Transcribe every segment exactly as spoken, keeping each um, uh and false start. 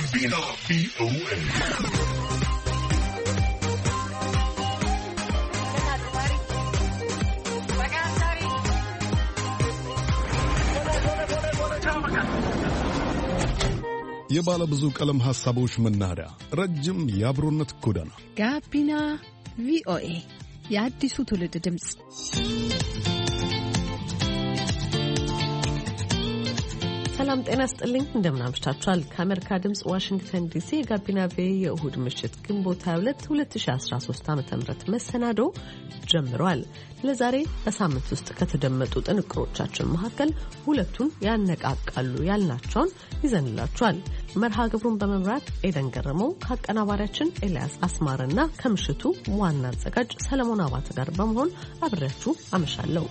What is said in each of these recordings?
ጋቢና ቪኦኤ የባለ ብዙ ቀለም ሐሳቦች መናኸሪያ ረጅም የአብሮነት ጎዳና ጋቢና ቪኦኤ የአዲሱ ትውልድ ድምጽ። ሰላም ጤና ስጥልኝ፣ እንደምን አምሽታችኋል? ከአሜሪካ ድምጽ ዋሽንግተን ዲሲ የጋቢና ቪኦኤ የእሁድ ምሽት ግንቦት ሃያ ሁለት ሁለት ሺህ አስራ ሶስት ዓመተ ምህረት መሰናዶ ጀምሯል። ለዛሬ በሳምንት ውስጥ ከተደመጡ ጥንቅሮቻችን መካከል ሁለቱን ያነቃቃሉ ያልናቸውን ይዘንላችኋል። መርሃ ግብሩን በመምራት ኤደን ገረመው ከአቀናባሪያችን ኤልያስ አስማረና ከምሽቱ ዋና አዘጋጅ ሰለሞን አባተ ጋር በመሆን አብሬያችሁ አመሻለሁ።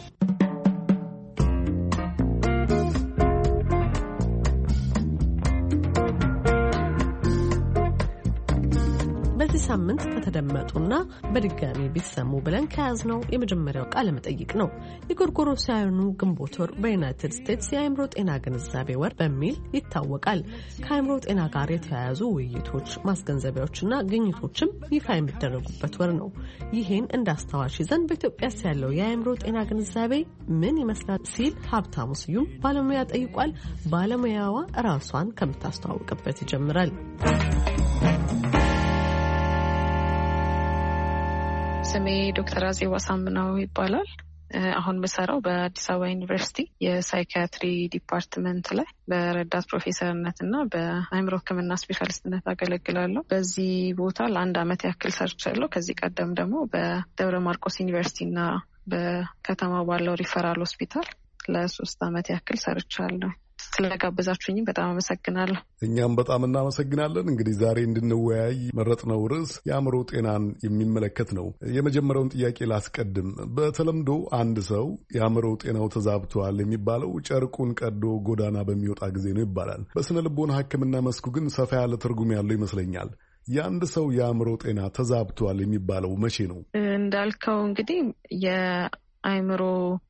በዚህ ሳምንት ከተደመጡና በድጋሚ ቢሰሙ ብለን ከያዝነው የመጀመሪያው ቃለ መጠይቅ ነው። የጎርጎሮሳውያኑ ግንቦት ወር በዩናይትድ ስቴትስ የአእምሮ ጤና ግንዛቤ ወር በሚል ይታወቃል። ከአእምሮ ጤና ጋር የተያያዙ ውይይቶች፣ ማስገንዘቢያዎችና ግኝቶችም ይፋ የሚደረጉበት ወር ነው። ይህን እንዳስታዋሽ ይዘን በኢትዮጵያስ ያለው የአእምሮ ጤና ግንዛቤ ምን ይመስላል ሲል ሀብታሙ ስዩም ባለሙያ ጠይቋል። ባለሙያዋ ራሷን ከምታስተዋውቅበት ይጀምራል። ስሜ ዶክተር አዜብ አሳምነው ይባላል። አሁን በሰራው በአዲስ አበባ ዩኒቨርሲቲ የሳይኪያትሪ ዲፓርትመንት ላይ በረዳት ፕሮፌሰርነት እና በአእምሮ ሕክምና ስፔሻሊስትነት አገለግላለሁ። በዚህ ቦታ ለአንድ አመት ያክል ሰርቻለሁ። ከዚህ ቀደም ደግሞ በደብረ ማርቆስ ዩኒቨርሲቲ እና በከተማው ባለው ሪፈራል ሆስፒታል ለሶስት አመት ያክል ሰርቻለሁ። ስለጋበዛችሁኝም በጣም አመሰግናለሁ። እኛም በጣም እናመሰግናለን። እንግዲህ ዛሬ እንድንወያይ መረጥነው ርዕስ የአእምሮ ጤናን የሚመለከት ነው። የመጀመሪያውን ጥያቄ ላስቀድም። በተለምዶ አንድ ሰው የአእምሮ ጤናው ተዛብቷል የሚባለው ጨርቁን ቀዶ ጎዳና በሚወጣ ጊዜ ነው ይባላል። በስነ ልቦና ሕክምና መስኩ ግን ሰፋ ያለ ትርጉም ያለው ይመስለኛል። የአንድ ሰው የአእምሮ ጤና ተዛብቷል የሚባለው መቼ ነው? እንዳልከው እንግዲህ የአእምሮ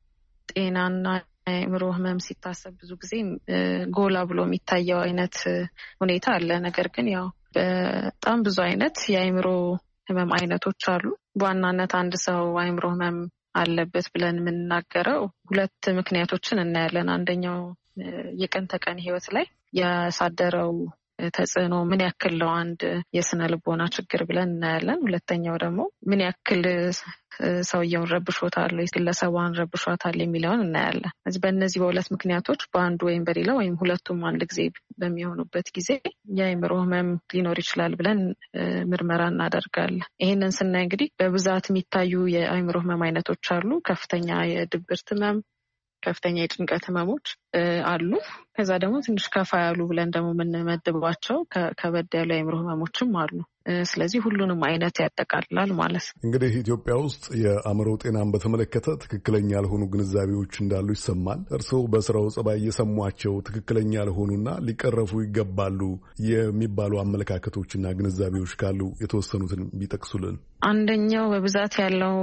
ጤናና አእምሮ ህመም ሲታሰብ ብዙ ጊዜ ጎላ ብሎ የሚታየው አይነት ሁኔታ አለ። ነገር ግን ያው በጣም ብዙ አይነት የአእምሮ ህመም አይነቶች አሉ። በዋናነት አንድ ሰው አእምሮ ህመም አለበት ብለን የምንናገረው ሁለት ምክንያቶችን እናያለን። አንደኛው የቀን ተቀን ህይወት ላይ ያሳደረው ተጽዕኖ ምን ያክል ነው አንድ የስነ ልቦና ችግር ብለን እናያለን። ሁለተኛው ደግሞ ምን ያክል ሰውየውን ረብሾታል፣ ግለሰቧን ረብሾታል የሚለውን እናያለን። እዚህ በእነዚህ በሁለት ምክንያቶች በአንዱ ወይም በሌላ ወይም ሁለቱም አንድ ጊዜ በሚሆኑበት ጊዜ የአእምሮ ህመም ሊኖር ይችላል ብለን ምርመራ እናደርጋለን። ይህንን ስናይ እንግዲህ በብዛት የሚታዩ የአእምሮ ህመም አይነቶች አሉ። ከፍተኛ የድብርት ህመም፣ ከፍተኛ የጭንቀት ህመሞች አሉ። ከዛ ደግሞ ትንሽ ከፋ ያሉ ብለን ደግሞ የምንመድባቸው ከበድ ያሉ የአእምሮ ህመሞችም አሉ። ስለዚህ ሁሉንም አይነት ያጠቃልላል ማለት ነው። እንግዲህ ኢትዮጵያ ውስጥ የአእምሮ ጤናን በተመለከተ ትክክለኛ ያልሆኑ ግንዛቤዎች እንዳሉ ይሰማል። እርስዎ በስራው ጸባይ የሰሟቸው ትክክለኛ ያልሆኑና ሊቀረፉ ይገባሉ የሚባሉ አመለካከቶችና ግንዛቤዎች ካሉ የተወሰኑትን ቢጠቅሱልን። አንደኛው በብዛት ያለው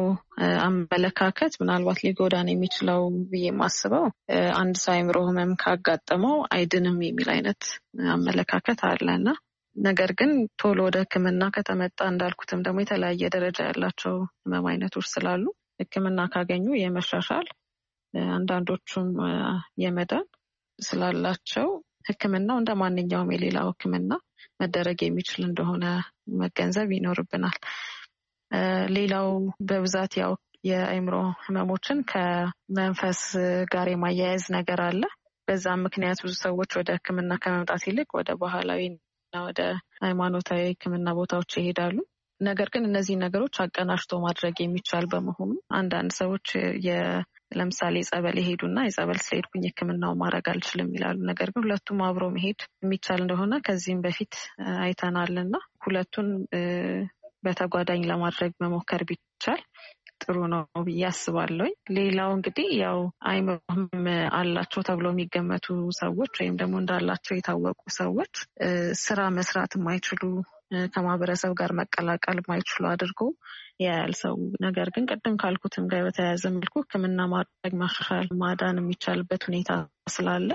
አመለካከት ምናልባት ሊጎዳን የሚችለው ብዬ የማስበው አንድ ሰው አእምሮ ህመም ካጋጠመው አይድንም የሚል አይነት አመለካከት አለና ነገር ግን ቶሎ ወደ ሕክምና ከተመጣ እንዳልኩትም ደግሞ የተለያየ ደረጃ ያላቸው ህመም አይነቶች ስላሉ ሕክምና ካገኙ የመሻሻል አንዳንዶቹም የመዳን ስላላቸው ሕክምናው እንደ ማንኛውም የሌላው ሕክምና መደረግ የሚችል እንደሆነ መገንዘብ ይኖርብናል። ሌላው በብዛት ያው የአእምሮ ህመሞችን ከመንፈስ ጋር የማያያዝ ነገር አለ። በዛም ምክንያት ብዙ ሰዎች ወደ ሕክምና ከመምጣት ይልቅ ወደ ባህላዊ እና ወደ ሃይማኖታዊ ሕክምና ቦታዎች ይሄዳሉ። ነገር ግን እነዚህ ነገሮች አቀናጅቶ ማድረግ የሚቻል በመሆኑ አንዳንድ ሰዎች ለምሳሌ ጸበል ይሄዱና የጸበል ስለሄድኩኝ ሕክምናው ማድረግ አልችልም ይላሉ። ነገር ግን ሁለቱም አብሮ መሄድ የሚቻል እንደሆነ ከዚህም በፊት አይተናልና ሁለቱን በተጓዳኝ ለማድረግ መሞከር ቢቻል ጥሩ ነው ብዬ አስባለሁ። ሌላው እንግዲህ ያው አእምሮ ህመም አላቸው ተብሎ የሚገመቱ ሰዎች ወይም ደግሞ እንዳላቸው የታወቁ ሰዎች ስራ መስራት የማይችሉ ከማህበረሰብ ጋር መቀላቀል የማይችሉ አድርጎ ያያል ሰው። ነገር ግን ቅድም ካልኩትም ጋር በተያያዘ መልኩ ሕክምና ማድረግ ማሻሻል ማዳን የሚቻልበት ሁኔታ ስላለ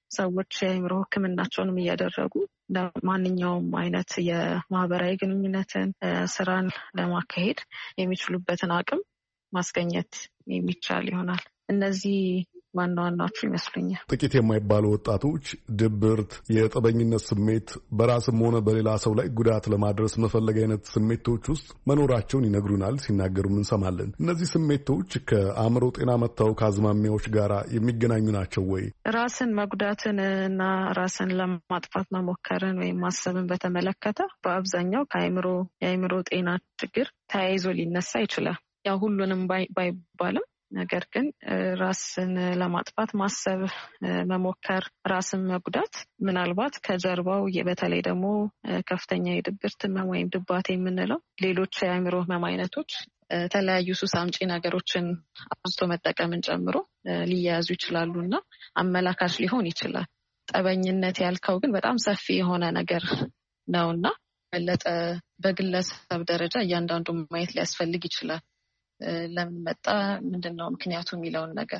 ሰዎች የአእምሮ ሕክምናቸውንም እያደረጉ ማንኛውም አይነት የማህበራዊ ግንኙነትን ስራን ለማካሄድ የሚችሉበትን አቅም ማስገኘት የሚቻል ይሆናል። እነዚህ ዋና ዋናዎቹ ይመስሉኛል። ጥቂት የማይባሉ ወጣቶች ድብርት፣ የጠበኝነት ስሜት፣ በራስም ሆነ በሌላ ሰው ላይ ጉዳት ለማድረስ መፈለግ አይነት ስሜቶች ውስጥ መኖራቸውን ይነግሩናል፣ ሲናገሩም እንሰማለን። እነዚህ ስሜቶች ከአእምሮ ጤና መታወክ አዝማሚያዎች ጋር የሚገናኙ ናቸው ወይ? ራስን መጉዳትን እና ራስን ለማጥፋት መሞከርን ወይም ማሰብን በተመለከተ በአብዛኛው ከአእምሮ የአእምሮ ጤና ችግር ተያይዞ ሊነሳ ይችላል። ያው ሁሉንም ባይባልም ነገር ግን ራስን ለማጥፋት ማሰብ፣ መሞከር፣ ራስን መጉዳት ምናልባት ከጀርባው በተለይ ደግሞ ከፍተኛ የድብርት ህመም ወይም ድባቴ የምንለው ሌሎች የአእምሮ ህመም አይነቶች የተለያዩ ሱስ አምጪ ነገሮችን አብዝቶ መጠቀምን ጨምሮ ሊያያዙ ይችላሉ እና አመላካች ሊሆን ይችላል። ጠበኝነት ያልከው ግን በጣም ሰፊ የሆነ ነገር ነውና በለጠ በግለሰብ ደረጃ እያንዳንዱ ማየት ሊያስፈልግ ይችላል። ለምን መጣ፣ ምንድነው ምክንያቱ የሚለውን ነገር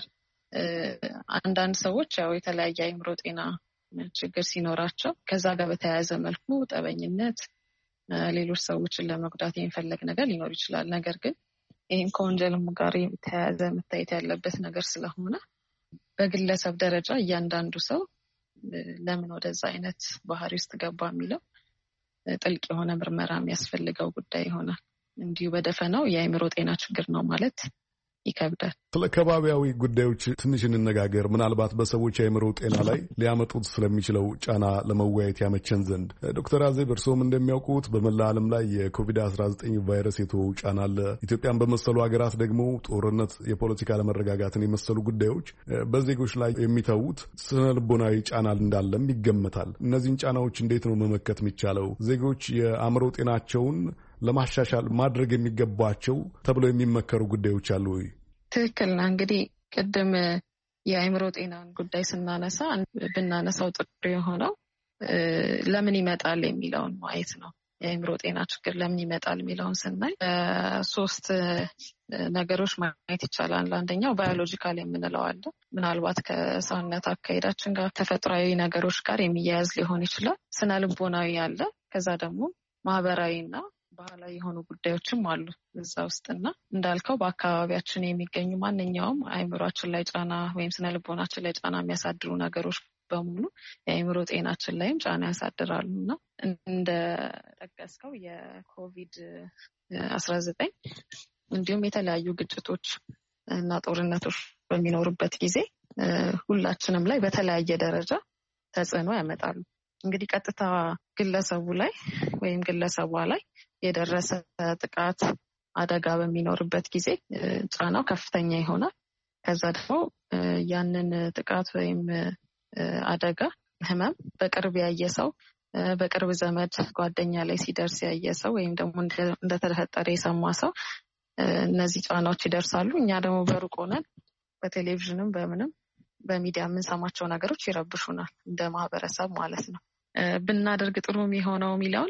አንዳንድ ሰዎች ያው የተለያየ አእምሮ ጤና ችግር ሲኖራቸው ከዛ ጋር በተያያዘ መልኩ ጠበኝነት፣ ሌሎች ሰዎችን ለመጉዳት የሚፈለግ ነገር ሊኖር ይችላል። ነገር ግን ይህም ከወንጀልም ጋር የተያያዘ መታየት ያለበት ነገር ስለሆነ በግለሰብ ደረጃ እያንዳንዱ ሰው ለምን ወደዛ አይነት ባህሪ ውስጥ ገባ የሚለው ጥልቅ የሆነ ምርመራ የሚያስፈልገው ጉዳይ ይሆናል። እንዲሁ በደፈናው የአእምሮ ጤና ችግር ነው ማለት ይከብዳል። ስለ ከባቢያዊ ጉዳዮች ትንሽ እንነጋገር። ምናልባት በሰዎች የአእምሮ ጤና ላይ ሊያመጡት ስለሚችለው ጫና ለመወያየት ያመቸን ዘንድ ዶክተር አዜብ እርስዎም እንደሚያውቁት በመላ ዓለም ላይ የኮቪድ አስራ ዘጠኝ ቫይረስ የተወው ጫና አለ። ኢትዮጵያን በመሰሉ ሀገራት ደግሞ ጦርነት፣ የፖለቲካ አለመረጋጋትን የመሰሉ ጉዳዮች በዜጎች ላይ የሚተዉት ስነ ልቦናዊ ጫና እንዳለም ይገመታል። እነዚህን ጫናዎች እንዴት ነው መመከት የሚቻለው? ዜጎች የአእምሮ ጤናቸውን ለማሻሻል ማድረግ የሚገባቸው ተብለው የሚመከሩ ጉዳዮች አሉ ወይ? ትክክል ነው። እንግዲህ ቅድም የአእምሮ ጤናን ጉዳይ ስናነሳ ብናነሳው ጥሩ የሆነው ለምን ይመጣል የሚለውን ማየት ነው። የአእምሮ ጤና ችግር ለምን ይመጣል የሚለውን ስናይ ሶስት ነገሮች ማየት ይቻላል። አንደኛው ባዮሎጂካል የምንለው አለ። ምናልባት ከሰውነት አካሄዳችን ጋር ተፈጥሯዊ ነገሮች ጋር የሚያያዝ ሊሆን ይችላል። ስነ ልቦናዊ አለ። ከዛ ደግሞ ማህበራዊና ባህላዊ የሆኑ ጉዳዮችም አሉ እዛ ውስጥና እንዳልከው በአካባቢያችን የሚገኙ ማንኛውም አእምሯችን ላይ ጫና ወይም ስነ ልቦናችን ላይ ጫና የሚያሳድሩ ነገሮች በሙሉ የአእምሮ ጤናችን ላይም ጫና ያሳድራሉ እና እንደጠቀስከው የኮቪድ አስራ ዘጠኝ እንዲሁም የተለያዩ ግጭቶች እና ጦርነቶች በሚኖሩበት ጊዜ ሁላችንም ላይ በተለያየ ደረጃ ተጽዕኖ ያመጣሉ። እንግዲህ ቀጥታ ግለሰቡ ላይ ወይም ግለሰቧ ላይ የደረሰ ጥቃት፣ አደጋ በሚኖርበት ጊዜ ጫናው ከፍተኛ ይሆናል። ከዛ ደግሞ ያንን ጥቃት ወይም አደጋ፣ ህመም በቅርብ ያየ ሰው፣ በቅርብ ዘመድ ጓደኛ ላይ ሲደርስ ያየ ሰው ወይም ደግሞ እንደተፈጠረ የሰማ ሰው እነዚህ ጫናዎች ይደርሳሉ። እኛ ደግሞ በሩቅ ሆነን በቴሌቪዥንም በምንም በሚዲያ የምንሰማቸው ነገሮች ይረብሹናል፣ እንደ ማህበረሰብ ማለት ነው። ብናደርግ ጥሩ የሚሆነው የሚለውን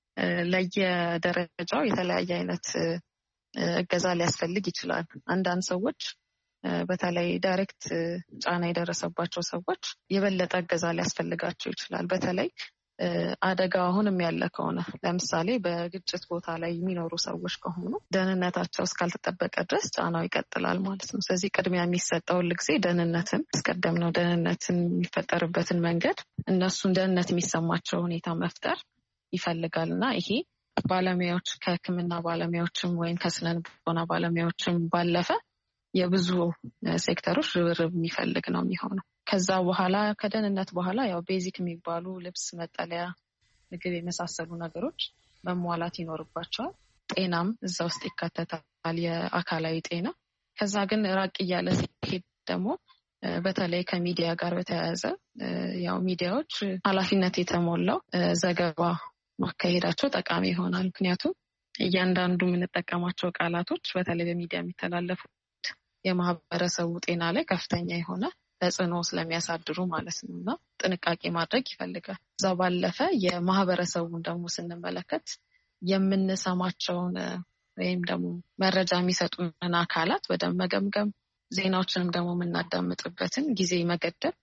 ለየደረጃው የተለያየ አይነት እገዛ ሊያስፈልግ ይችላል። አንዳንድ ሰዎች በተለይ ዳይሬክት ጫና የደረሰባቸው ሰዎች የበለጠ እገዛ ሊያስፈልጋቸው ይችላል። በተለይ አደጋ አሁንም ያለ ከሆነ ለምሳሌ በግጭት ቦታ ላይ የሚኖሩ ሰዎች ከሆኑ ደህንነታቸው እስካልተጠበቀ ድረስ ጫናው ይቀጥላል ማለት ነው። ስለዚህ ቅድሚያ የሚሰጠው ሁልጊዜ ደህንነትን አስቀደም ነው። ደህንነትን የሚፈጠርበትን መንገድ እነሱን ደህንነት የሚሰማቸው ሁኔታ መፍጠር ይፈልጋል እና ይሄ ባለሙያዎች ከሕክምና ባለሙያዎችም ወይም ከስነ ልቦና ባለሙያዎችም ባለፈ የብዙ ሴክተሮች ርብርብ የሚፈልግ ነው የሚሆነው። ከዛ በኋላ ከደህንነት በኋላ ያው ቤዚክ የሚባሉ ልብስ፣ መጠለያ፣ ምግብ የመሳሰሉ ነገሮች መሟላት ይኖርባቸዋል። ጤናም እዛ ውስጥ ይካተታል፣ የአካላዊ ጤና። ከዛ ግን ራቅ እያለ ሲሄድ ደግሞ በተለይ ከሚዲያ ጋር በተያያዘ ያው ሚዲያዎች ኃላፊነት የተሞላው ዘገባ ማካሄዳቸው ጠቃሚ ይሆናል። ምክንያቱም እያንዳንዱ የምንጠቀማቸው ቃላቶች በተለይ በሚዲያ የሚተላለፉት የማህበረሰቡ ጤና ላይ ከፍተኛ የሆነ ተጽዕኖ ስለሚያሳድሩ ማለት ነው እና ጥንቃቄ ማድረግ ይፈልጋል። እዛ ባለፈ የማህበረሰቡን ደግሞ ስንመለከት የምንሰማቸውን ወይም ደግሞ መረጃ የሚሰጡንን አካላት ወደ መገምገም፣ ዜናዎችንም ደግሞ የምናዳምጥበትን ጊዜ መገደብ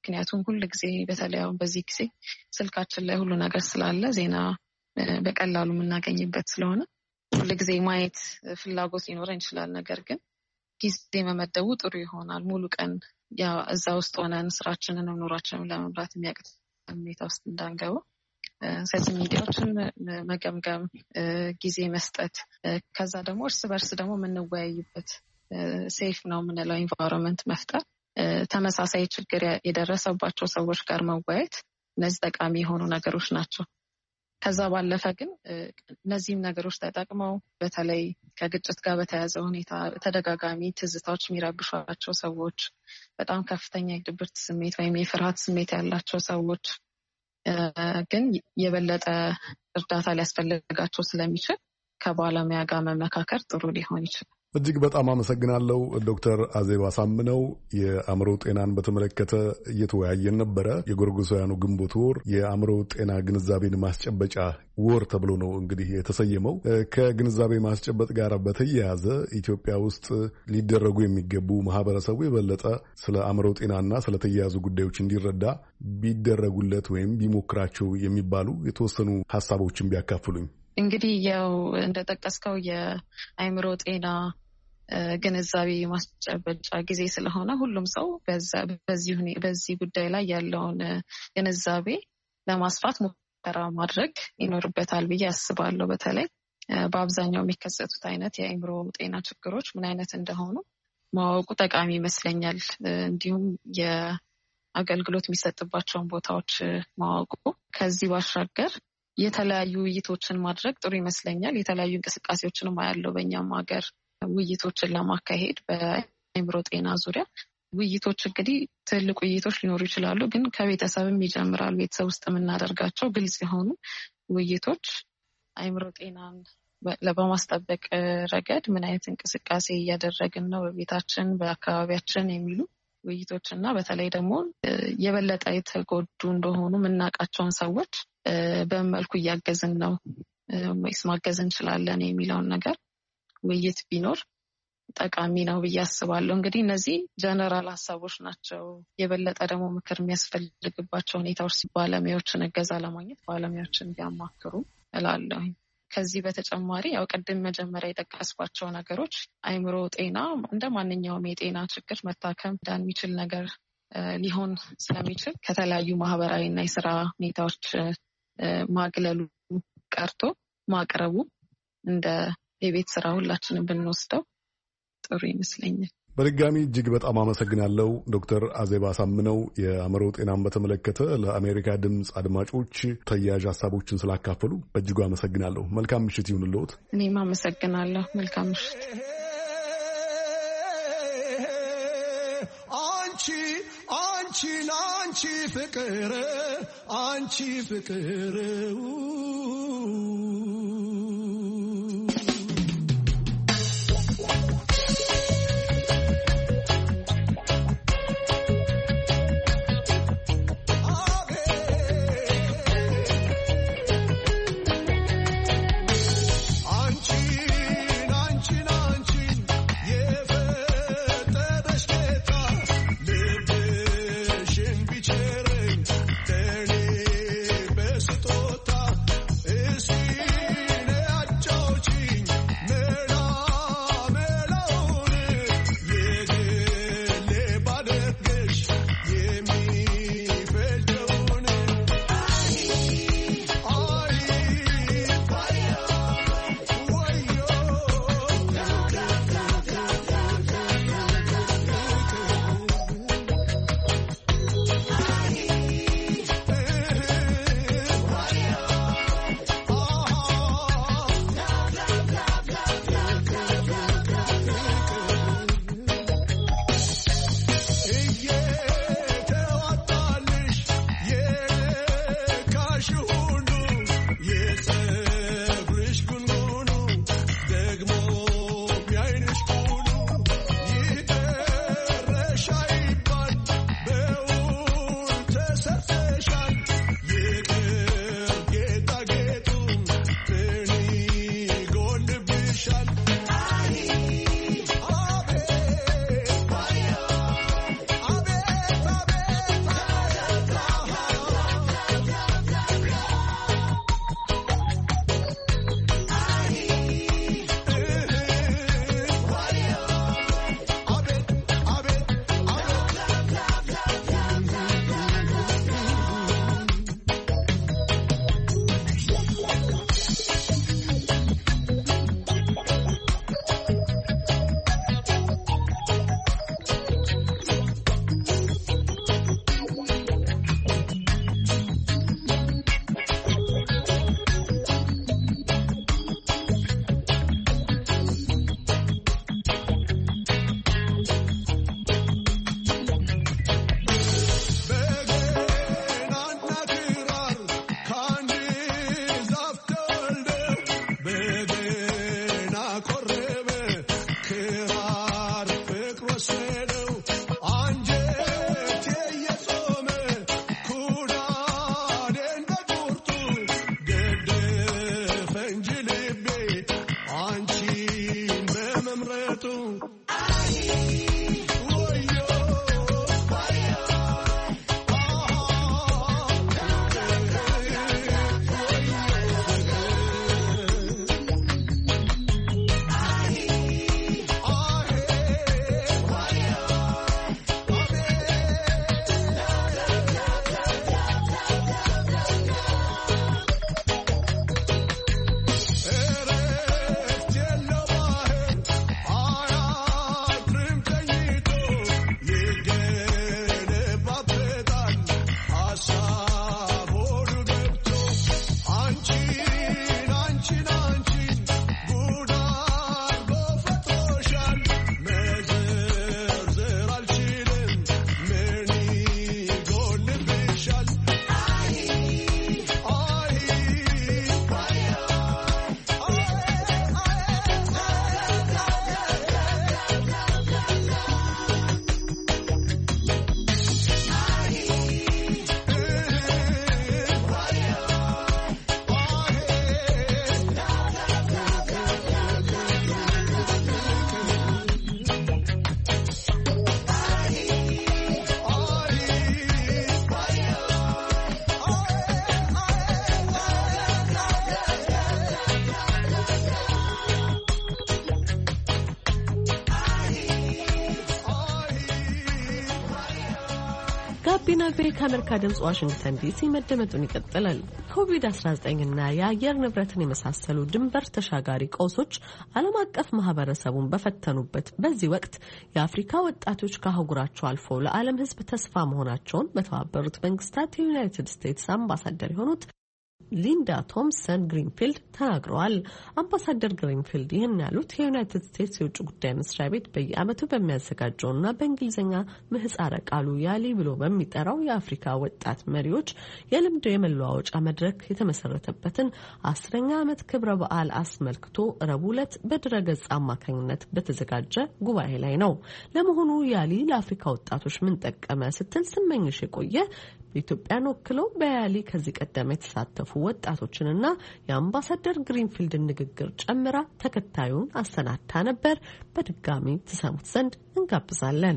ምክንያቱም ሁሉ ጊዜ በተለይ አሁን በዚህ ጊዜ ስልካችን ላይ ሁሉ ነገር ስላለ ዜና በቀላሉ የምናገኝበት ስለሆነ ሁሉ ጊዜ ማየት ፍላጎት ሊኖረን ይችላል። ነገር ግን ጊዜ መመደቡ ጥሩ ይሆናል። ሙሉ ቀን ያ እዛ ውስጥ ሆነን ስራችንን ኑሯችንን ለመምራት የሚያቅት ሁኔታ ውስጥ እንዳንገባ ስለዚህ ሚዲያዎችን መገምገም፣ ጊዜ መስጠት፣ ከዛ ደግሞ እርስ በርስ ደግሞ የምንወያይበት ሴፍ ነው የምንለው ኢንቫይሮንመንት መፍጠር፣ ተመሳሳይ ችግር የደረሰባቸው ሰዎች ጋር መወያየት፣ እነዚህ ጠቃሚ የሆኑ ነገሮች ናቸው። ከዛ ባለፈ ግን እነዚህም ነገሮች ተጠቅመው በተለይ ከግጭት ጋር በተያያዘ ሁኔታ ተደጋጋሚ ትዝታዎች የሚረብሿቸው ሰዎች፣ በጣም ከፍተኛ የድብርት ስሜት ወይም የፍርሃት ስሜት ያላቸው ሰዎች ግን የበለጠ እርዳታ ሊያስፈልጋቸው ስለሚችል ከባለሙያ ጋር መመካከር ጥሩ ሊሆን ይችላል። እጅግ በጣም አመሰግናለሁ ዶክተር አዜብ አሳምነው። የአእምሮ ጤናን በተመለከተ እየተወያየን ነበረ። የጎርጎሳውያኑ ግንቦት ወር የአእምሮ ጤና ግንዛቤን ማስጨበጫ ወር ተብሎ ነው እንግዲህ የተሰየመው። ከግንዛቤ ማስጨበጥ ጋር በተያያዘ ኢትዮጵያ ውስጥ ሊደረጉ የሚገቡ ማህበረሰቡ የበለጠ ስለ አእምሮ ጤናና ስለተያያዙ ጉዳዮች እንዲረዳ ቢደረጉለት ወይም ቢሞክራቸው የሚባሉ የተወሰኑ ሀሳቦችን ቢያካፍሉኝ። እንግዲህ ያው እንደጠቀስከው የአእምሮ ጤና ግንዛቤ ማስጨበጫ ጊዜ ስለሆነ ሁሉም ሰው በዚህ በዚህ ጉዳይ ላይ ያለውን ግንዛቤ ለማስፋት ሙከራ ማድረግ ይኖርበታል ብዬ አስባለሁ። በተለይ በአብዛኛው የሚከሰቱት አይነት የአእምሮ ጤና ችግሮች ምን አይነት እንደሆኑ ማወቁ ጠቃሚ ይመስለኛል። እንዲሁም የአገልግሎት የሚሰጥባቸውን ቦታዎች ማወቁ፣ ከዚህ ባሻገር የተለያዩ ውይይቶችን ማድረግ ጥሩ ይመስለኛል። የተለያዩ እንቅስቃሴዎችንም አያለው በእኛም ሀገር ውይይቶችን ለማካሄድ በአእምሮ ጤና ዙሪያ ውይይቶች እንግዲህ ትልቅ ውይይቶች ሊኖሩ ይችላሉ፣ ግን ከቤተሰብም ይጀምራል። ቤተሰብ ውስጥ የምናደርጋቸው ግልጽ የሆኑ ውይይቶች አእምሮ ጤናን በማስጠበቅ ረገድ ምን አይነት እንቅስቃሴ እያደረግን ነው በቤታችን በአካባቢያችን የሚሉ ውይይቶች እና በተለይ ደግሞ የበለጠ የተጎዱ እንደሆኑ የምናውቃቸውን ሰዎች በምን መልኩ እያገዝን ነው ወይስ ማገዝ እንችላለን የሚለውን ነገር ውይይት ቢኖር ጠቃሚ ነው ብዬ አስባለሁ። እንግዲህ እነዚህ ጀነራል ሀሳቦች ናቸው። የበለጠ ደግሞ ምክር የሚያስፈልግባቸው ሁኔታዎች ባለሙያዎችን እገዛ ለማግኘት ባለሙያዎችን ቢያማክሩ እላለሁ። ከዚህ በተጨማሪ ያው ቅድም መጀመሪያ የጠቀስኳቸው ነገሮች አእምሮ ጤና እንደ ማንኛውም የጤና ችግር መታከም ዳን የሚችል ነገር ሊሆን ስለሚችል ከተለያዩ ማህበራዊ እና የስራ ሁኔታዎች ማግለሉ ቀርቶ ማቅረቡ እንደ የቤት ስራ ሁላችንም ብንወስደው ጥሩ ይመስለኛል። በድጋሚ እጅግ በጣም አመሰግናለሁ ዶክተር አዜብ አሳምነው የአእምሮ ጤናን በተመለከተ ለአሜሪካ ድምፅ አድማጮች ተያያዥ ሀሳቦችን ስላካፈሉ በእጅጉ አመሰግናለሁ። መልካም ምሽት ይሁንልዎት። እኔም አመሰግናለሁ። መልካም ምሽት። አንቺ አንቺ አንቺ ፍቅር አንቺ ፍቅር See ጋቢና ቬ ከአሜሪካ ድምጽ ዋሽንግተን ዲሲ መደመጡን ይቀጥላል። ኮቪድ አስራ ዘጠኝ እና የአየር ንብረትን የመሳሰሉ ድንበር ተሻጋሪ ቀውሶች ዓለም አቀፍ ማህበረሰቡን በፈተኑበት በዚህ ወቅት የአፍሪካ ወጣቶች ከአህጉራቸው አልፈው ለዓለም ሕዝብ ተስፋ መሆናቸውን በተባበሩት መንግስታት የዩናይትድ ስቴትስ አምባሳደር የሆኑት ሊንዳ ቶምሰን ግሪንፊልድ ተናግረዋል። አምባሳደር ግሪንፊልድ ይህን ያሉት የዩናይትድ ስቴትስ የውጭ ጉዳይ መስሪያ ቤት በየዓመቱ በሚያዘጋጀውና በእንግሊዝኛ ምህጻረ ቃሉ ያሊ ብሎ በሚጠራው የአፍሪካ ወጣት መሪዎች የልምድ የመለዋወጫ መድረክ የተመሰረተበትን አስረኛ ዓመት ክብረ በዓል አስመልክቶ ረቡዕ ዕለት በድረገጽ አማካኝነት በተዘጋጀ ጉባኤ ላይ ነው። ለመሆኑ ያሊ ለአፍሪካ ወጣቶች ምን ጠቀመ ስትል ስመኝሽ የቆየ ኢትዮጵያን ወክለው በያሊ ከዚህ ቀደም የተሳተፉ ወጣቶችንና የአምባሳደር ግሪንፊልድን ንግግር ጨምራ ተከታዩን አሰናድታ ነበር። በድጋሚ ተሰሙት ዘንድ እንጋብዛለን።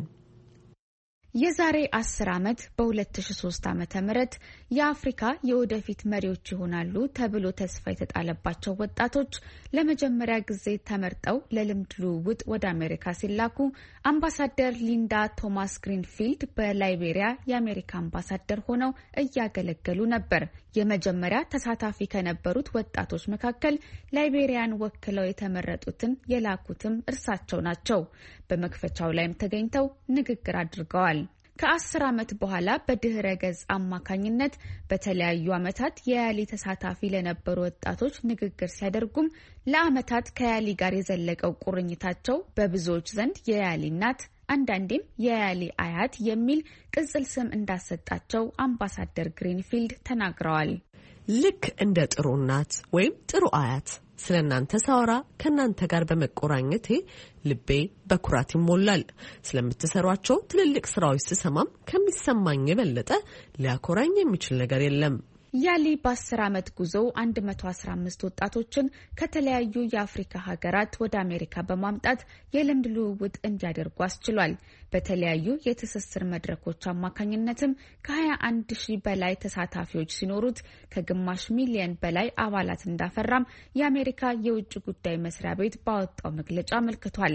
የዛሬ አስር ዓመት በ2003 ዓመተ ምህረት የአፍሪካ የወደፊት መሪዎች ይሆናሉ ተብሎ ተስፋ የተጣለባቸው ወጣቶች ለመጀመሪያ ጊዜ ተመርጠው ለልምድ ልውውጥ ወደ አሜሪካ ሲላኩ አምባሳደር ሊንዳ ቶማስ ግሪንፊልድ በላይቤሪያ የአሜሪካ አምባሳደር ሆነው እያገለገሉ ነበር። የመጀመሪያ ተሳታፊ ከነበሩት ወጣቶች መካከል ላይቤሪያን ወክለው የተመረጡትን የላኩትም እርሳቸው ናቸው። በመክፈቻው ላይም ተገኝተው ንግግር አድርገዋል። ከአስር ዓመት በኋላ በድህረ ገጽ አማካኝነት በተለያዩ ዓመታት የያሊ ተሳታፊ ለነበሩ ወጣቶች ንግግር ሲያደርጉም ለዓመታት ከያሊ ጋር የዘለቀው ቁርኝታቸው በብዙዎች ዘንድ የያሊ እናት አንዳንዴም የያሊ አያት የሚል ቅጽል ስም እንዳሰጣቸው አምባሳደር ግሪንፊልድ ተናግረዋል። ልክ እንደ ጥሩ እናት ወይም ጥሩ አያት ስለናንተ ሳወራ ከናንተ ጋር በመቆራኘቴ ልቤ በኩራት ይሞላል። ስለምትሰሯቸው ትልልቅ ስራዎች ስሰማም ከሚሰማኝ የበለጠ ሊያኮራኝ የሚችል ነገር የለም። ያሊ በአስር ዓመት ጉዞ አንድ መቶ አስራ አምስት ወጣቶችን ከተለያዩ የአፍሪካ ሀገራት ወደ አሜሪካ በማምጣት የልምድ ልውውጥ እንዲያደርጉ አስችሏል። በተለያዩ የትስስር መድረኮች አማካኝነትም ከሀያ አንድ ሺህ በላይ ተሳታፊዎች ሲኖሩት ከግማሽ ሚሊዮን በላይ አባላት እንዳፈራም የአሜሪካ የውጭ ጉዳይ መስሪያ ቤት ባወጣው መግለጫ አመልክቷል።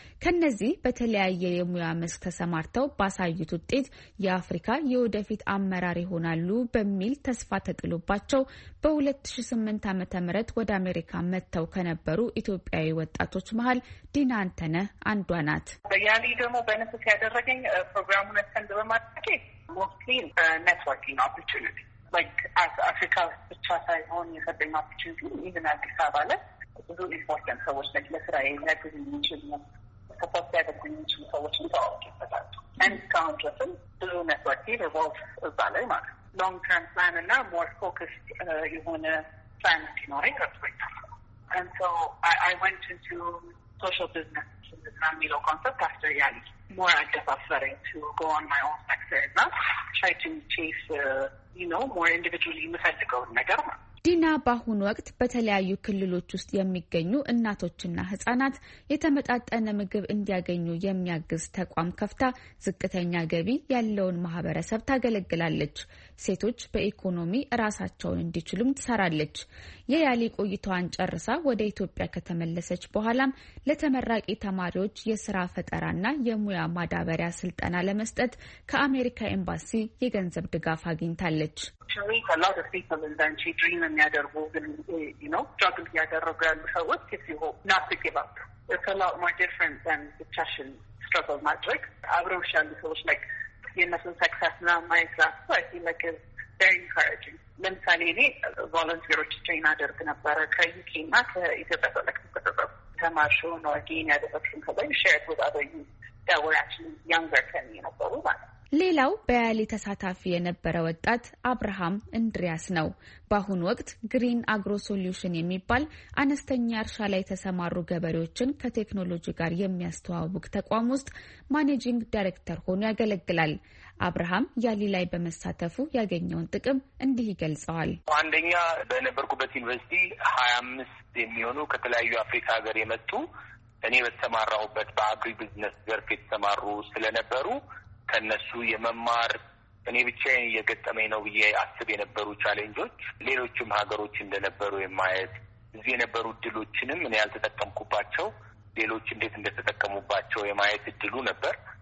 ከነዚህ በተለያየ የሙያ መስክ ተሰማርተው ባሳዩት ውጤት የአፍሪካ የወደፊት አመራር ይሆናሉ በሚል ተስፋ ተጥሎባቸው በሁለት ሺህ ስምንት ዓመተ ምህረት ወደ አሜሪካ መጥተው ከነበሩ ኢትዮጵያዊ ወጣቶች መሃል ዲና አንተነህ አንዷ ናት። ያሊ ደግሞ በነፍስ ያደረገኝ ፕሮግራሙን አስተንድ በማድረግ ሞስትሊ ኔትወርኪንግ ኦፖርቹኒቲ ላይክ አፍሪካ ብቻ ሳይሆን የሰጠኝ ኦፖርቹኒቲ ኢቨን አዲስ አበባ ላይ ብዙ ኢምፖርታንት ሰዎች ላይ ለስራ የሚያግዙ የሚችሉ ሰፖርት ያደርጉ የሚችሉ ሰዎችን ተዋወቅበታል። አንድ እስካሁን ድረስም ብዙ ኔትወርኪ ሪቮልቭ እዛ ላይ ማለት ነው። ሎንግ ተርም ፕላን እና ሞር ፎከስድ የሆነ ፕላን እንዲኖረኝ ረድቶኛል። And so I, I went into social business የሚለው ኮንሰፕት after ያሊ more አደፋፈረኝ to go on my own sector እና try to chase uh, you know more individually የምፈልገውን ነገር ነው። ዲና በአሁኑ ወቅት በተለያዩ ክልሎች ውስጥ የሚገኙ እናቶችና ህጻናት የተመጣጠነ ምግብ እንዲያገኙ የሚያግዝ ተቋም ከፍታ ዝቅተኛ ገቢ ያለውን ማህበረሰብ ታገለግላለች። ሴቶች በኢኮኖሚ ራሳቸውን እንዲችሉም ትሰራለች። የያሊ ቆይታዋን ጨርሳ ወደ ኢትዮጵያ ከተመለሰች በኋላም ለተመራቂ ተማሪዎች የስራ ፈጠራና የሙያ ማዳበሪያ ስልጠና ለመስጠት ከአሜሪካ ኤምባሲ የገንዘብ ድጋፍ አግኝታለች። meet a lot of people in the country dream የሚያደርጉ ግን you know struggle ያደረጉ ያሉ ሰዎች if you hope not to give up. It's a lot more different than the passion struggle ማድረግ አብረውሽ ያሉ ሰዎች like የእነሱን success እና ማየት ራሱ I feel like it's very encouraging. ለምሳሌ እኔ ቮለንቲሮች ትሬን አደርግ ነበረ ከዩኬ እና ከኢትዮጵያ ተለክቶ ከተጠሩ ተማርሽው ነው again ያደረግሽን ከላይ share with other youth that were actually younger than me ነበሩ ማለት ነው። ሌላው በያሊ ተሳታፊ የነበረ ወጣት አብርሃም እንድሪያስ ነው። በአሁኑ ወቅት ግሪን አግሮ ሶሉሽን የሚባል አነስተኛ እርሻ ላይ የተሰማሩ ገበሬዎችን ከቴክኖሎጂ ጋር የሚያስተዋውቅ ተቋም ውስጥ ማኔጂንግ ዳይሬክተር ሆኖ ያገለግላል። አብርሃም ያሊ ላይ በመሳተፉ ያገኘውን ጥቅም እንዲህ ይገልጸዋል። አንደኛ በነበርኩበት ዩኒቨርሲቲ ሀያ አምስት የሚሆኑ ከተለያዩ አፍሪካ ሀገር የመጡ እኔ በተሰማራሁበት በአግሪ ቢዝነስ ዘርፍ የተሰማሩ ስለነበሩ ከነሱ የመማር እኔ ብቻዬን እየገጠመኝ ነው ብዬ አስብ የነበሩ ቻሌንጆች ሌሎችም ሀገሮች እንደነበሩ የማየት እዚህ የነበሩ እድሎችንም እኔ ያልተጠቀምኩባቸው ሌሎች እንዴት እንደተጠቀሙባቸው የማየት እድሉ ነበር።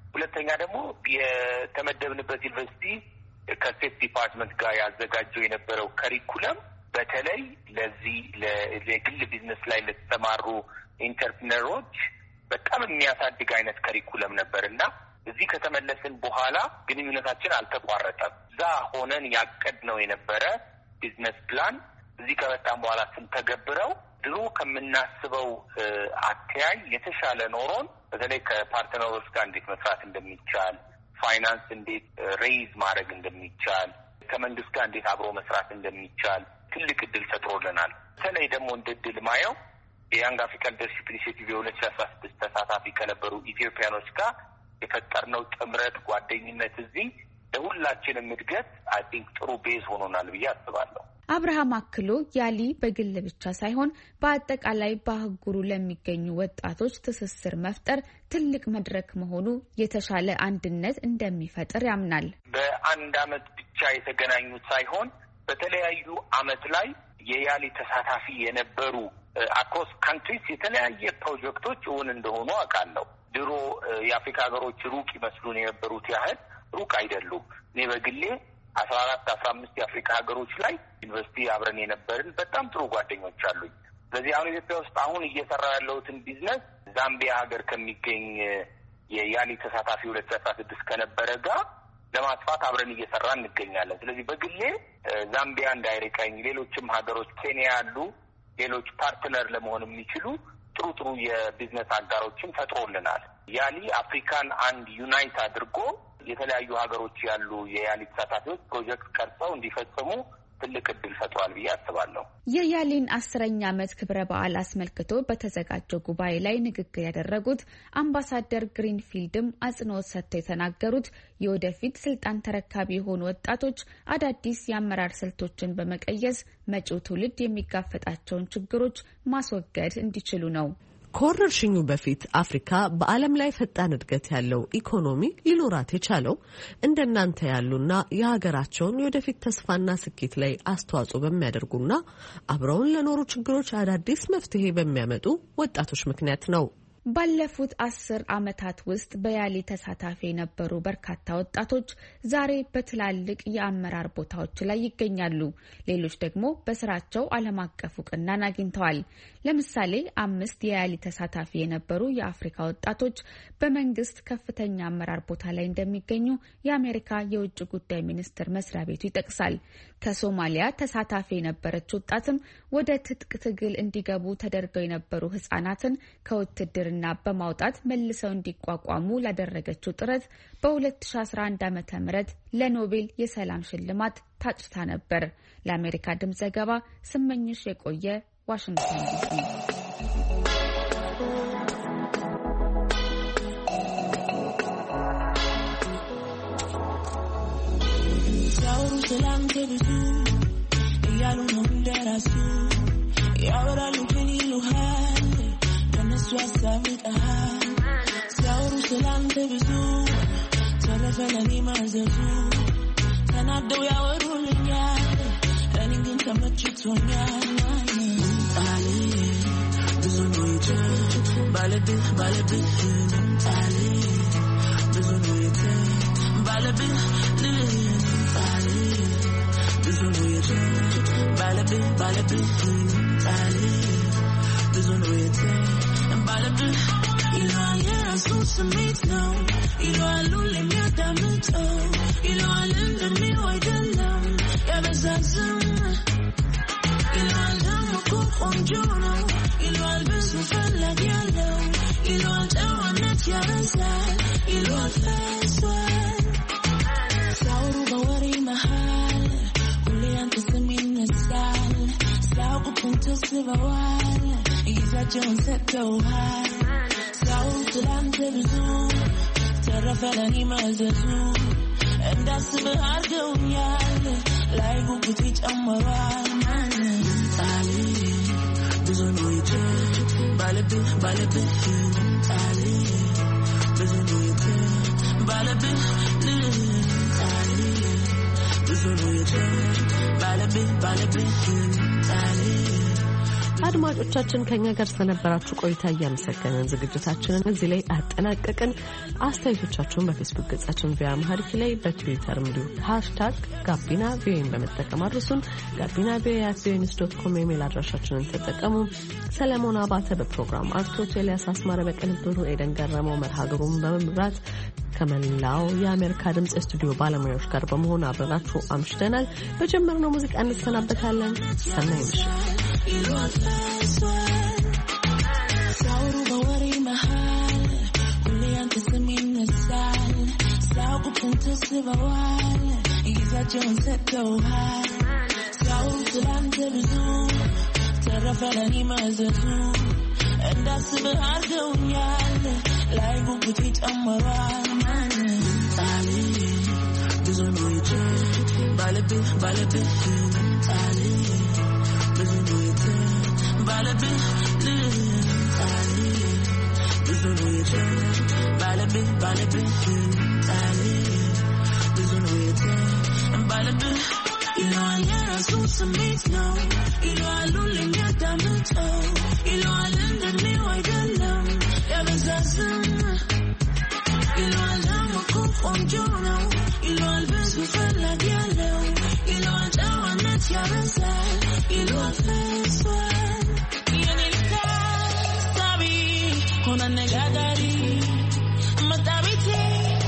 ሁለተኛ ደግሞ የተመደብንበት ዩኒቨርሲቲ ከስቴት ዲፓርትመንት ጋር ያዘጋጀው የነበረው ከሪኩለም በተለይ ለዚህ ለግል ቢዝነስ ላይ ለተሰማሩ ኢንተርፕረነሮች በጣም የሚያሳድግ አይነት ከሪኩለም ነበርና እዚህ ከተመለስን በኋላ ግንኙነታችን አልተቋረጠም። እዛ ሆነን ያቀድነው የነበረ ቢዝነስ ፕላን እዚህ ከመጣን በኋላ ስንተገብረው ድሮ ከምናስበው አተያይ የተሻለ ኖሮን በተለይ ከፓርትነሮች ጋር እንዴት መስራት እንደሚቻል፣ ፋይናንስ እንዴት ሬይዝ ማድረግ እንደሚቻል፣ ከመንግስት ጋር እንዴት አብሮ መስራት እንደሚቻል ትልቅ እድል ፈጥሮልናል። በተለይ ደግሞ እንደ እድል ማየው የያንግ አፍሪካን ሊደርሺፕ ኢኒሺዬቲቭ የሁለት ሺህ አስራ ስድስት ተሳታፊ ከነበሩ ኢትዮጵያኖች ጋር የፈጠርነው ጥምረት ጓደኝነት እዚህ ለሁላችንም እድገት አይ ቲንክ ጥሩ ቤዝ ሆኖናል ብዬ አስባለሁ። አብርሃም አክሎ ያሊ በግል ብቻ ሳይሆን በአጠቃላይ በአህጉሩ ለሚገኙ ወጣቶች ትስስር መፍጠር ትልቅ መድረክ መሆኑ የተሻለ አንድነት እንደሚፈጥር ያምናል። በአንድ አመት ብቻ የተገናኙት ሳይሆን በተለያዩ አመት ላይ የያሊ ተሳታፊ የነበሩ አክሮስ ካንትሪስ የተለያየ ፕሮጀክቶች እውን እንደሆኑ አውቃለሁ። ድሮ የአፍሪካ ሀገሮች ሩቅ ይመስሉን የነበሩት ያህል ሩቅ አይደሉም። እኔ በግሌ አስራ አራት አስራ አምስት የአፍሪካ ሀገሮች ላይ ዩኒቨርሲቲ አብረን የነበርን በጣም ጥሩ ጓደኞች አሉኝ። ስለዚህ አሁን ኢትዮጵያ ውስጥ አሁን እየሰራ ያለሁትን ቢዝነስ ዛምቢያ ሀገር ከሚገኝ የያሊ ተሳታፊ ሁለት ሺህ አስራ ስድስት ከነበረ ጋር ለማስፋት አብረን እየሰራ እንገኛለን። ስለዚህ በግሌ ዛምቢያ እንዳይርቀኝ፣ ሌሎችም ሀገሮች ኬንያ ያሉ ሌሎች ፓርትነር ለመሆን የሚችሉ ጥሩ ጥሩ የቢዝነስ አጋሮችን ፈጥሮልናል። ያሊ አፍሪካን አንድ ዩናይት አድርጎ የተለያዩ ሀገሮች ያሉ የያሊ ተሳታፊዎች ፕሮጀክት ቀርጸው እንዲፈጽሙ ትልቅ እድል ፈጥሯል ብዬ አስባለሁ። የያሊን አስረኛ ዓመት ክብረ በዓል አስመልክቶ በተዘጋጀው ጉባኤ ላይ ንግግር ያደረጉት አምባሳደር ግሪንፊልድም አጽንኦት ሰጥተው የተናገሩት የወደፊት ስልጣን ተረካቢ የሆኑ ወጣቶች አዳዲስ የአመራር ስልቶችን በመቀየስ መጪው ትውልድ የሚጋፈጣቸውን ችግሮች ማስወገድ እንዲችሉ ነው። ከወረርሽኙ በፊት አፍሪካ በዓለም ላይ ፈጣን እድገት ያለው ኢኮኖሚ ሊኖራት የቻለው እንደናንተ ያሉና የሀገራቸውን የወደፊት ተስፋና ስኬት ላይ አስተዋጽኦ በሚያደርጉና አብረውን ለኖሩ ችግሮች አዳዲስ መፍትሄ በሚያመጡ ወጣቶች ምክንያት ነው። ባለፉት አስር ዓመታት ውስጥ በያሊ ተሳታፊ የነበሩ በርካታ ወጣቶች ዛሬ በትላልቅ የአመራር ቦታዎች ላይ ይገኛሉ። ሌሎች ደግሞ በስራቸው ዓለም አቀፍ እውቅናን አግኝተዋል። ለምሳሌ አምስት የያሊ ተሳታፊ የነበሩ የአፍሪካ ወጣቶች በመንግስት ከፍተኛ አመራር ቦታ ላይ እንደሚገኙ የአሜሪካ የውጭ ጉዳይ ሚኒስቴር መስሪያ ቤቱ ይጠቅሳል። ከሶማሊያ ተሳታፊ የነበረች ወጣትም ወደ ትጥቅ ትግል እንዲገቡ ተደርገው የነበሩ ህጻናትን ከውትድር እና በማውጣት መልሰው እንዲቋቋሙ ላደረገችው ጥረት በሁለት ሺህ አስራ አንድ ዓመተ ምህረት ለኖቤል የሰላም ሽልማት ታጭታ ነበር። ለአሜሪካ ድምጽ ዘገባ ስመኝሽ የቆየ ዋሽንግተን ዲሲ። ያወሩ ሰላም ከብዙ እያሉ ነው እንደራሱ ያወራሉ ግን ይሉሃል ከነሱ ያሳብቀሃል። ሲያወሩ ስላንተ ብዙ ተረፈ ለኔ ማዘዙ ተናደው ያወሩልኛል እኔ ግን ተመችቶኛል። ጣሌ ብዙ ኖይተ ባለብህ ባለብህ ጣሌ ብዙ ኖይተ ባለብህ ጣሌ ብዙ ኖይተ ባለብህ ባለብህ ጣሌ ብዙ ኖይተ ባለብህ ይሏል የራሱን ስሜት ነው ይሏል ሁሌም ያዳምጠው ይሏል እንደሚለው አይደለም ያበዛዝም ይሏል ደግሞ እኮ ቆንጆ ነው ይሏል ብዙ ፈላጊ ያለው ይሏል ጨዋነት ያበዛል ይሏል ፈሷል ሲያወሩ በወሬ መሃል ሁሌ አንተ ስም ይነሳል ሲያውቁትን ተስበዋል ይዛቸውን ሰጥተውሃል። ሲያወሩ ስላንተ ብዙ ተረፈ ለኔ ማዘዙ እንዳስብህ አድርገውኛል ላይ ጉጉት ይጨምራል። ጣሌ ብዙ ኖይተ ባለብህ ባለብህ ጣሌ ብዙ ኖይተ ባለብህ ጣሌ ብዙ ኖይተ ባለብህ ባለብህ ጣሌ አድማጮቻችን ከኛ ጋር ስለነበራችሁ ቆይታ እያመሰገንን ዝግጅታችንን እዚህ ላይ አጠናቀቅን። አስተያየቶቻችሁን በፌስቡክ ገጻችን ቪኦኤ አምሃሪክ ላይ በትዊተር እንዲሁ ሃሽታግ ጋቢና ቪኦኤን በመጠቀም አድርሱን። ጋቢና ቪኦኤ አት ቪኦኤ ኒውስ ዶት ኮም ኢሜል አድራሻችንን ተጠቀሙ። ሰለሞን አባተ በፕሮግራም አርቶት፣ ኤልያስ አስማረ በቅንብሩ፣ ኤደን ገረመው መርሃ ግብሩን በመምራት ከመላው የአሜሪካ ድምጽ ስቱዲዮ ባለሙያዎች ጋር በመሆን አብረናችሁ አምሽተናል። በጀመርነው ሙዚቃ እንሰናበታለን። ሰናይ ምሽት። You know I learned so some mates now. You know I lonely me at the middle. You know I learned me why the love. Yeah, but that's You know I learned my cool from Jonah. You know I best we felt like yellow. You know I don't want that you're inside. You know I feel sweat. You need to sorry. Kona negagari. Matabiti.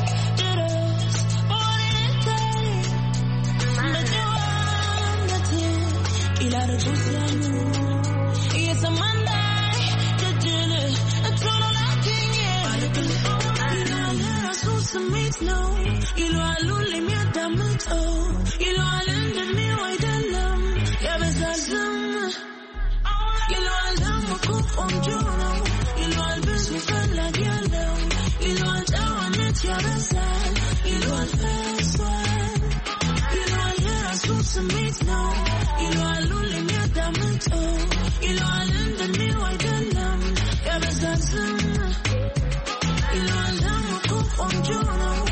Ilare tusanu, yes a Monday, the dinner, a total acting, yeah. You know I learned I saw some mates now. You know I lonely me at the middle. You know I learned me why the love. Yeah, but that's You know I learned my cool from Jonah. You know I best we felt like yellow. You know I don't want that you're inside. You know I feel sweat. You know I learned I saw some mates now. You know I lonely me at the middle. You know I learned me why the love. Yeah, but that's You know I learned my cool from Jonah.